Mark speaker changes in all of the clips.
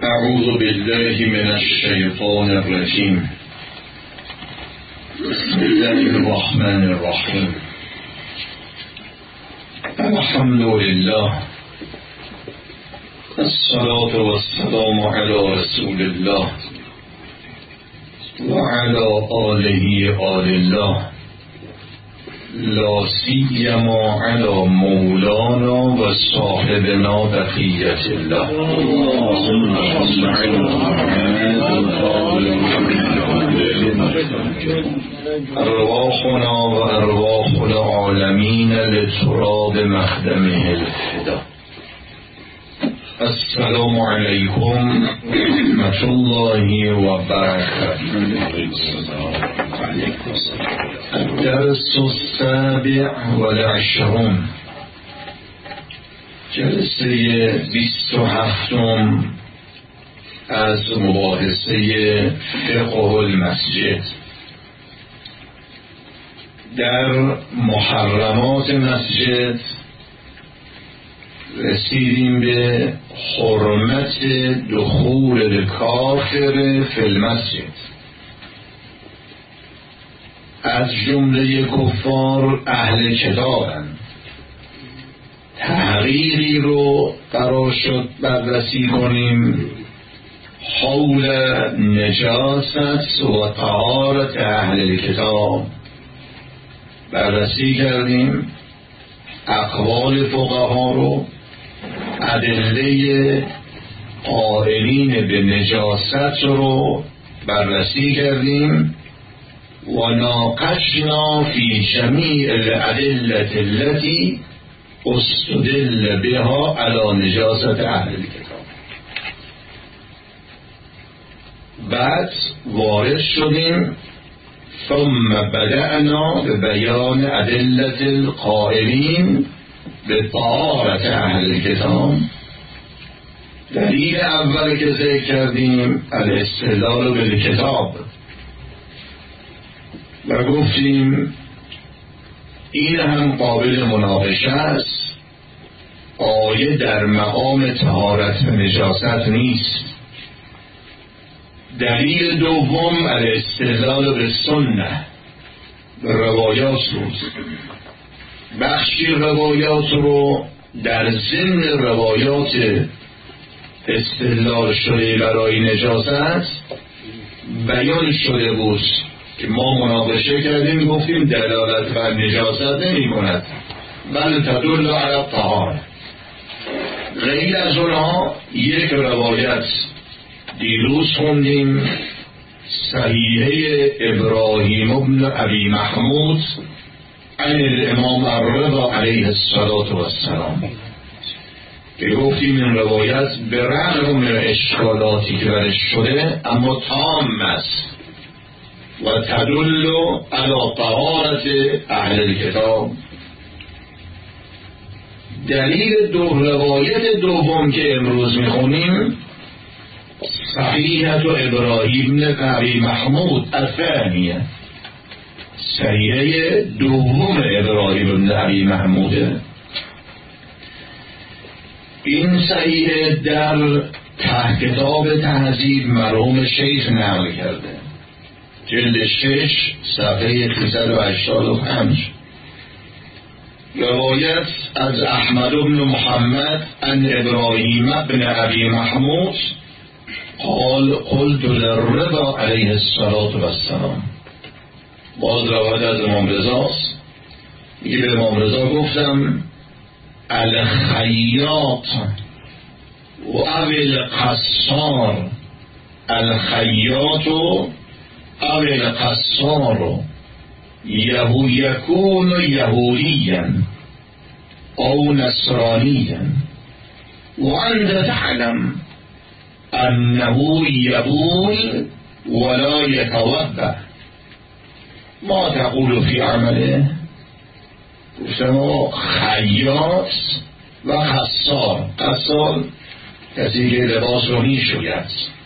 Speaker 1: اعوذ بالله من الشیطان الرجیم. بسم الله الرحمن الرحیم. الحمد لله الصلاة والسلام على رسول الله وعلى آله آل الله لا سیما علی مولانا و صاحبنا بقیت الله. ارواحنا و ارواح العالمین لتراب مخدمه الفدا. السلام علیکم ورحمة الله و برکاته. الدرس السابع والعشرون، جلسه 27 از مباحثه فقه المسجد. در محرمات مسجد رسیدیم به حرمت دخول الکافر فی المسجد. از جمله کفار اهل کتابند. تحقیقی رو قرار شد بررسی کنیم حول نجاست و طهارت اهل کتاب. بررسی کردیم اقوال فقها رو، ادله قائلین به نجاست رو بررسی کردیم و ناقشنا فی جمیع الادله التي استدل بها علی نجاست اهل الکتاب. بعد وارد شدیم ثم بدأنا ببیان ادله القائلین به طهارت اهل الکتاب. دلیل اول که ذکر کردیم الاستدلال بالکتاب و گفتیم این هم قابل مناقشه است. آیه در مقام طهارت و نجاست نیست. دلیل دوم الاستدلال به سنه، روایات بود. بخشی روایات رو در ضمن روایات استدلال شده برای نجاست بیان شده بود که ما مناقشه کردیم، گفتیم دلالت بر نجاست نمی کند بل تدل علی الطهارة. غیر از اونها یک روایت دیروز خوندیم، صحیحه ابراهیم ابن ابی محمود عن الامام الرضا علیه الصلاة والسلام که گفتیم این روایت به رغم اشکالاتی که برش شده اما تام است و تدل علی طهارت اهل الکتاب. دلیل روایت دوم که امروز میخونیم صحیحه ابراهیم بن ابی محمود الثانیه، صحیحه دوم ابراهیم بن ابی محموده. این صحیحه در کتاب تهذیب مرحوم شیخ نقل کرده، جلد 6 صفحه 385. روایت از احمد بن محمد عن ابراهیم بن ابی محمود قال قلت للرضا علیه الصلاة والسلام. باز روایت از امام رضاست، میگه به امام رضا گفتم الخیاط و اول قصار، الخیاط و اول قصار یکون یهودیا او نصرانیا و انت تعلم انه یبول ولا یتوضأ ما تقول فی عمله. گفتم خیاط و قصار. قصار کسی که لباس رو میشوید،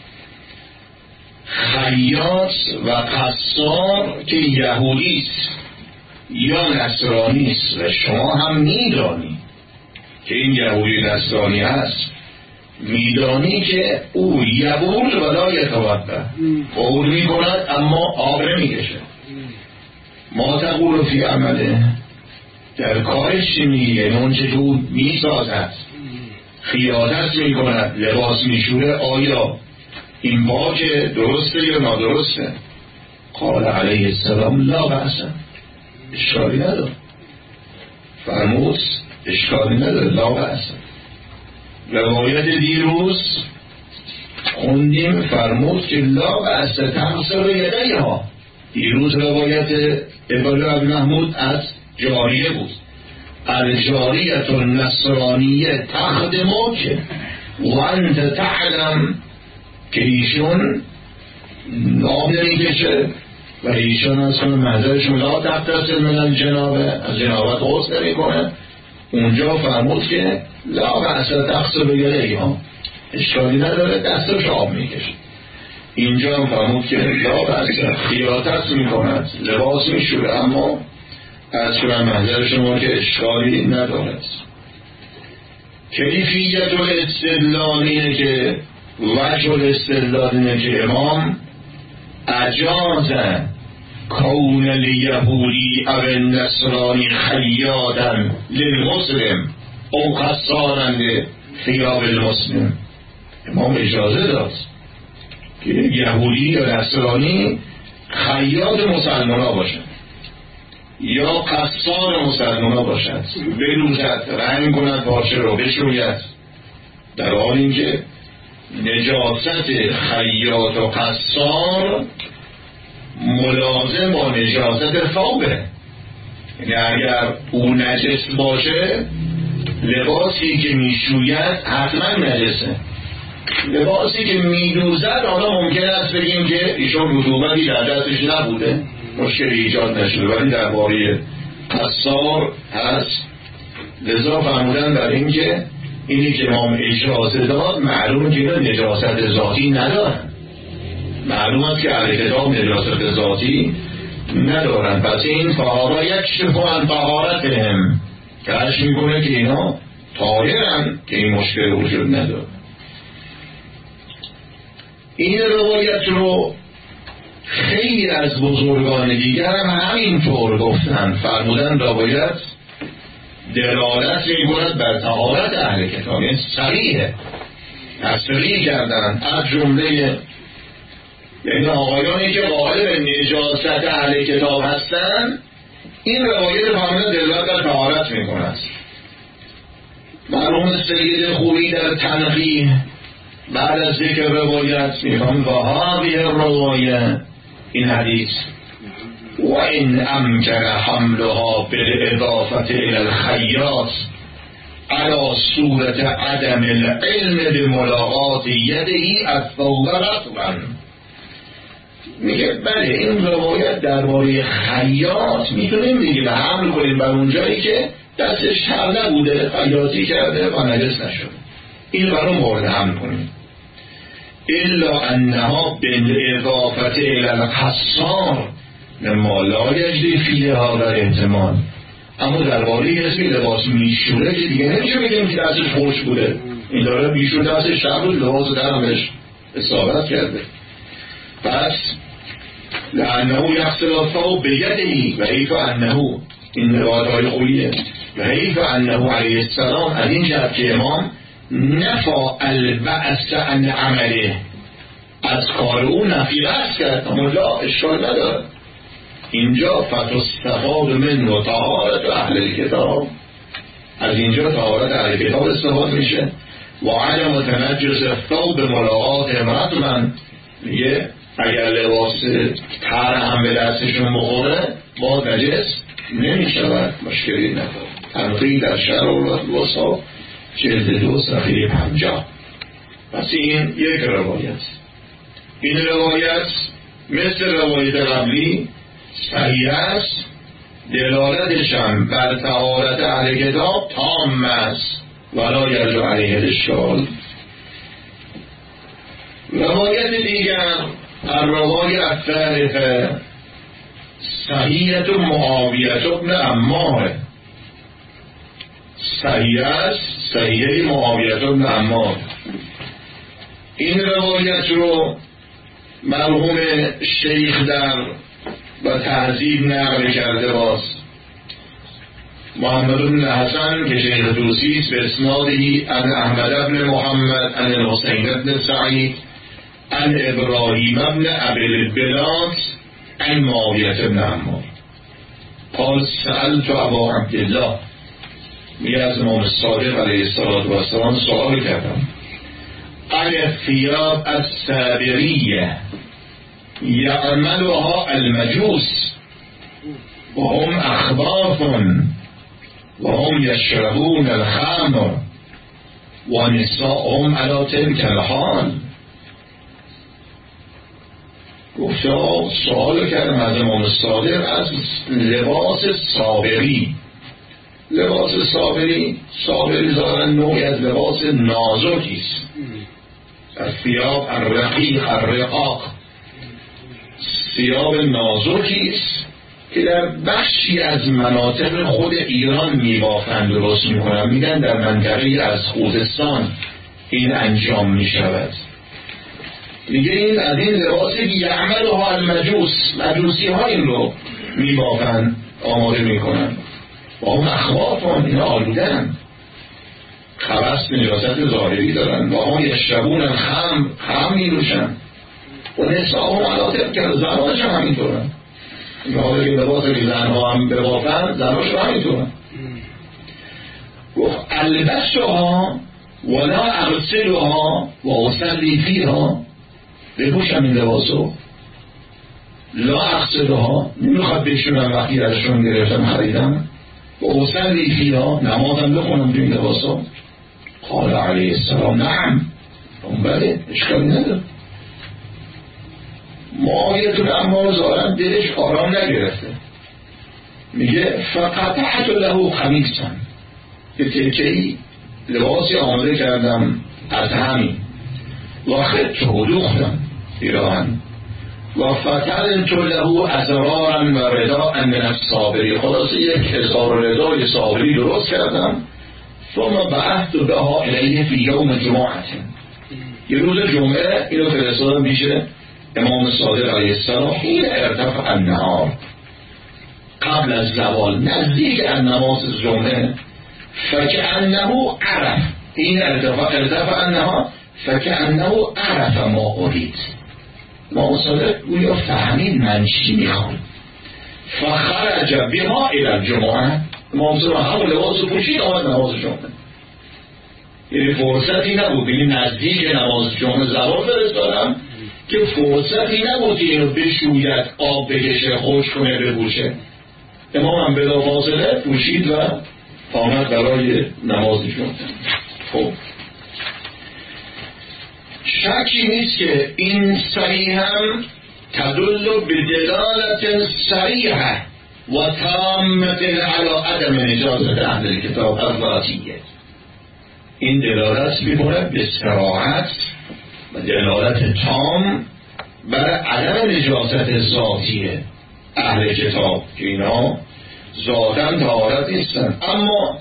Speaker 1: خیاط و قصار که یهودیست یا نصرانیست و شما هم میدانی که این یهودی نصرانی هست میدانی که او یبول ولا یتوضا، قبول میکند اما آب نمیکشه. ما تقول فی عمله، در کارش چی میگه؟ اون چه جو میسازد، خیاطت میکند، لباس میشوره، آیا این پاکه، درسته یا نادرسته؟ قال علیه السلام لا بأس، اشکالی نداره. فرمود اشکالی نداره، لا بأس. روایت دیروز خوندیم فرمود که لا بأس تغسل یدیها. دیروز روایت ابن عبد محمود از جاریه بود، الجاریت النصرانیه تخدمک و انت تعلم، که ایشون آب نمیکشه و ایشون از کنه محضرشون لا تغتسل من الجنابه، از جنابت غسل نمیکنه. اونجا فرمود که لا بأس تغسل یدیها، اشکالی نداره، دستش آب میکشه. اینجا هم فرمود که لا بأس، خیاطت میکند، لباس میشوره، اما از کنم محضر شما که اشکالی ندارد. کیفیت الاستدلالینه که وجه الاستدلالینه که امام اجاز کون لیهودی او نصرانی خیادن للمسلم او قصارن لثیاب المسلم. امام اجازه داد که یهودی یا نصرانی خیاط مسلمان ها باشد یا قصار مسلمان ها باشد، بلوزد، رنگ کند پارچه رو، بشوید، در حال اینکه نجاست خیاط و قصار ملازم با نجاست ثوبه. یعنی اگر او نجس باشه لباسی که میشوید حتما نجسه، لباسی که میدوزد حالا ممکن است بگیم که ایشون رطوبتی در دستش نبوده، مشکلی ایجاد نشده، ولی درباره قصار هست. لذا فرمودن در این که اینی که امام اجازه داد معلومه که اینا نجاست ذاتی ندارن، معلوم است که اهل کتاب نجاست ذاتی ندارن، پس این طهارا یکشف عن طهارتهم، کشف میکنه که اینا طاهرن، که این مشکل وجود نداره. این روایت رو خیلی از بزرگان دیگر هم همینطور گفتن، فرمودن روایت دلالت می‌کند بر طهارت اهل کتاب، این صریحه، تصریح کردن از جمله یعنی آقایانی که قائل به نجاست اهل کتاب هستن، این روایت فرمودن دلالت بر طهارت می‌کند. مرحوم سید خویی در تنقیح بعد از ذکر روایت می‌فرماید و هذه الروایه، این حدیث و این امکن حملها بالاضافه الى الخیاط على صورت عدم العلم بملاقات یدهی الثوب رطبا. میگه بله این روایت درباره خیاط میتونیم دیگه حمل کنیم بر اون جایی که دستش تر نبوده، خیاطی کرده و نجس نشده، این بر اون مورد حمل کنیم. الا انها بالاضافه الى القصار مما لا یجری فیه هذا احتمال. اما درباره کسی لباس میشوره که دیگه نمیشه بگیم که دستش خوش بوده، این داره میشوره دستش شب بود، لباس درمش اصابت کرده. پس لانه یغسل الثوب بیدهی و حیف انه، این روایت های خوییه، و حیف انه علیه السلام از این جهت که امام نفا البأس عن عمله، از کار او نفی بحث کرد، اما لا اشکال نداره. اینجا فتستفاد من و طهارت اهل کتاب، از اینجا طهارت اهل کتاب استفاده میشه. و عدم تنجس الثوب ملاقات امرأت، من میگه اگر لباس تر هم به دستشون بخوره با نجس نمیشود، مشکلی نداره. تنقیح در شرح الوسطی جلد 2 صفحه 50. پس این یک روایت. این روایت مثل روایت قبلی صحیح است، دلالتش هم بر طهارت اهل کتاب تام است، ولا یرجع علیه الاشکال. روایت دیگر الروایت الثالثه صحیحة معاویة بن عمار، صحیح است صحیحه معاویه بن عمار. این روایت رو مرحوم شیخ در و تهذیب نقل کرده باز محمد بن حسن که شیخ توسی است به اسنادی عن احمد بن محمد عن الحسین بن سعید عن ابراهیم بن ابی البلاد عن معاویه بن عمار قال سألت ابا عبدالله، میگه از امام الصادق علیه السلام سوال کردم عن الثياب السابریه یعملها المجوس وهم اخباث وهم يشربون الخمر ونساءهم على تلك الحال. گفتا سوال کردم از امام الصادق از لباس صابری. لباس صابری دارن نوعی از لباس نازکیست، از ثیاب الرقیق الرقاق، ثیاب نازکیست که در بخشی از مناطق خود ایران میبافند درست میکنن. میگن در منطقه از خوزستان این انجام میشود. میگه این از این لباسی یعملها المجوس، مجوسی ها این رو میبافند آماده میکنن و هم اخوافان، این آلودن خبست نجاست ظاهری دارن و هم یشربون خم میروشن و نساء هم علاتب کرد زنانش هم همینطورن. این حالا که لباسی که زنها هم ببافن زنانش هم همینطورن. گفت البسها ولا اغسلها و اصلی فیها، بپوشم این لباسو لا اغسلها، نمیخواد بشونم وقتی ازشون گرفتم خریدم و اصلی فیها، نمازم بخونم تو این لباسو. قال علیه السلام نعم، اون بله اشکالی نداره. معاویه بن عمار ظاهرا دلش آرام نگرفته، میگه فقطعت له قمیصا، یه تکه‌ای لباسی آماده کردم از همین و خدت دوختم ایران و فترت له ازرارا و رداء من الصابری، خلاصه یک ازار ردای صابری درست کردم. ثم بعثت بها الیه فی یوم جمعه، یه روز جمعه اینو فرستادم پیش امام صادق علیه السلام. حین ارتفع النهار، قبل از زوال، نزدیک از نماز جمعه. فکأنه عرف، این ارتفع النهار فکأنه عرف ما ارید، امام صادق گویا فهمید من چی میخوام. فخرج بها الى الجمعه، امام صادق همون لباس پوشید آمد نماز جمعه. یعنی فرصتی نبود، یعنی نزدیک نماز جمعه زوال فرستادم که فرصتی نبود اینو بشوید، آب بکشه، خوش کنه، بپوشه. امام هم بلافاصله پوشید و آمد برای نماز جمعه. خب شکی نیست که این صریحا تدل بدلالت صریحه و تامت علی عدم اجازت اهل کتاب الذاتیه. این دلالت میکنه به صراحت و دلالت تام بر عدم نجاست ذاتیه اهل کتاب که اینا ذاتاً طهارت نیستن. اما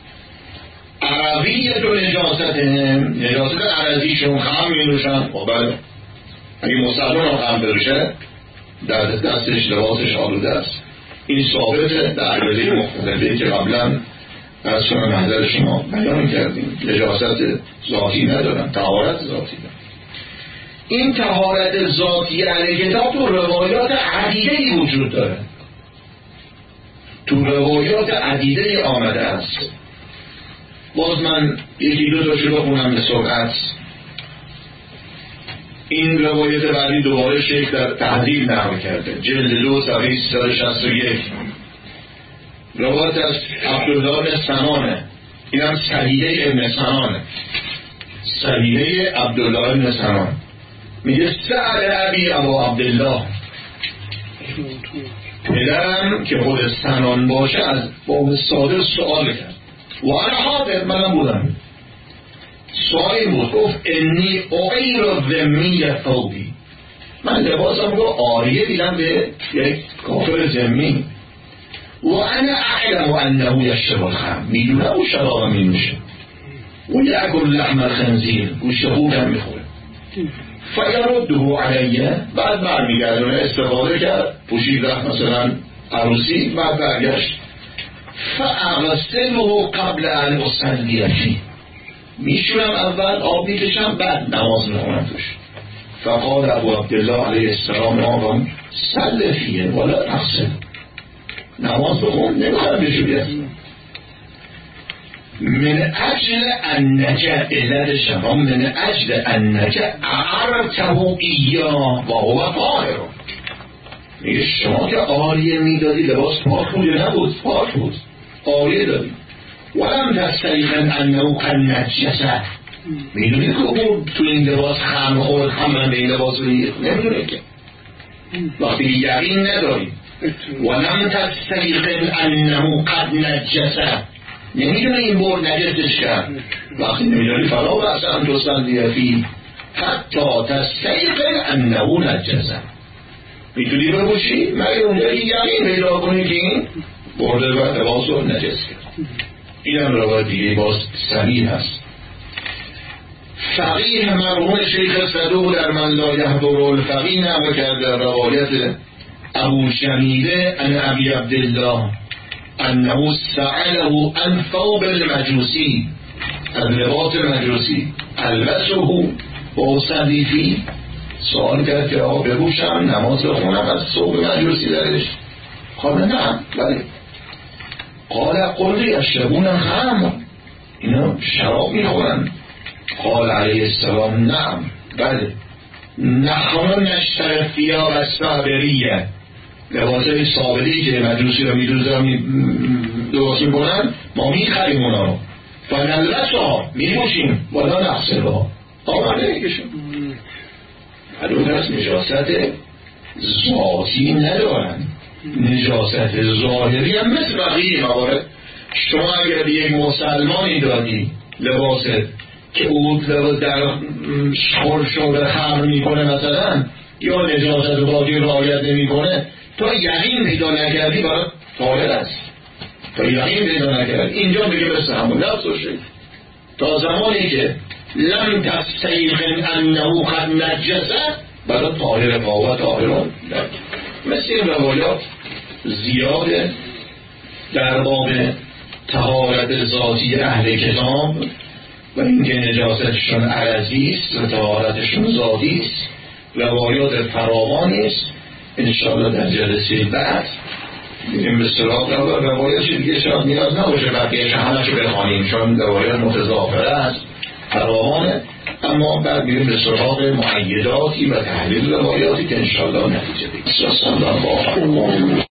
Speaker 1: عربیت و نجاست عرضیشون خم می‌نوشن. و بعد اگه مسلمان هم خم بروشه در دستش لباسش آلوده است. این ثابته در عرضی مختلفی که قبلا از شما محضر شما بیان کردیم. نجاست ذاتی ندارن، طهارت ذاتی دارن. این طهارت ذاتی اهل کتاب تو روایات عدیده‌ای وجود داره، تو روایات عدیده‌ای آمده است. باز من یکی دو تاشو بخونم به سرعت. این روایت بعدی دوباره شیخ در تهذیب نقل کرده، جلد 2 صفحه 361. روایت از عبدالله بن سنانه، این هم صحیحه ابن سنانه، صحیحه عبدالله بن سنان. میگه سأل ابی ابا عبدالله، پدرم که خود سنان باشه از باب صادق سؤال کرد و انا حاضر، منم بودم. سؤالی بود، گفت انی اغیر ذمی ثوبی، من لباسم رو آریه دیدم به یک کافر ذمی. و انا اعلم انه یشرب الخمر، میدونم او شراب می نوشه. و یأکل لحم الخنزیر، گوشت خوک هم میخوره. فیرده علیه، بعد برمیگردونه، استفاده کرد، پوشید رفت مثلا عروسی، بعد برگشت. فاغسله قبل ان اصلی فیه، میشونم اول، آب میکشم، بعد نماز میخونم توش. فقال ابو عبدالله علیه السلام آقا صل فیه ولا تغسل، نماز بخون، نمیخوام بشوید. من اجل انک، علت شما من اجل انک اعرته ایاه و هو طاهر، میگه شما که آریه میدادی لباس پاک بود یا نبود؟ پاک بود، آریه دادی. ولم تستیقن انه قد نجسه، میدونی که اون تو این لباس خم خورد، هم به این لباس ریخت، نمیدونه که وقتی یقین نداری. ولم تستیقن انه قد نجسه، نمیدونه این بار نجسش کرد، وقتی نمیدونی فلا بأس ان تصلی فیه حتی تستیقن انه نجسه، میتونی بپوشی مگه اونجایی یقین پیدا کنی که این برده و لباس رو نجس کرد. این هم روایت دیگه باز صحیح هست. فقیه مرحوم شیخ صدوق در من لا یحضر الفقیه نقل کرده روایت ابو شمیده ان ابی عبدالله انه سأله عن ثوب المجوسی، از لباس مجوسی، البسه و اصلی فیه، سوال کرد که آقا بپوشم نماز بخونم از ثوب مجوسی درش؟ قال نه، بله. قال قل یشربون خمر، اینا شراب میخورن؟ قال علیه السلام نعم، بله. نحن نشتری ثیاب الصابریه، لباسای صابری که مجوسی رو میدوزن درست میکنن، ما میخریم اونا رو، فنلبسها، میپوشیم، ولا نغسلها، آمده میکشیم. معلوم است نجاست ذاتی ندارن، نجاست ظاهری هم مثل بقیه موارد. شما اگر به یک مسلمانی دادی لباست که او در خور شده خمر میکنه مثلا، یا نجاست باقی رعایت نمیکنه، تا یقین پیدا نکردی برای طاهر است، تا یقین پیدا نکردی اینجا میگه مثل همون لفظ و شکل. تا زمانی که لم تستیقن انه قد نجسه، برای طاهر قاوت طاهران. مثل این روایات زیاده در باب طهارت ذاتی اهل کتاب و اینکه نجاستشون عرضی است و طهارتشون ذاتی است، روایات فراوانی است. انشاءالله در جلسه بعد میریم به سراغ روایات دیگه، شاید نیاز نباشه بقیه‌اش همه‌شو بخوانیم چون روایات متضافره است، فراوانه، اما بعد میریم به سراغ مؤیداتی و تحلیل روایاتی که انشاءالله نتیجه بگیریم.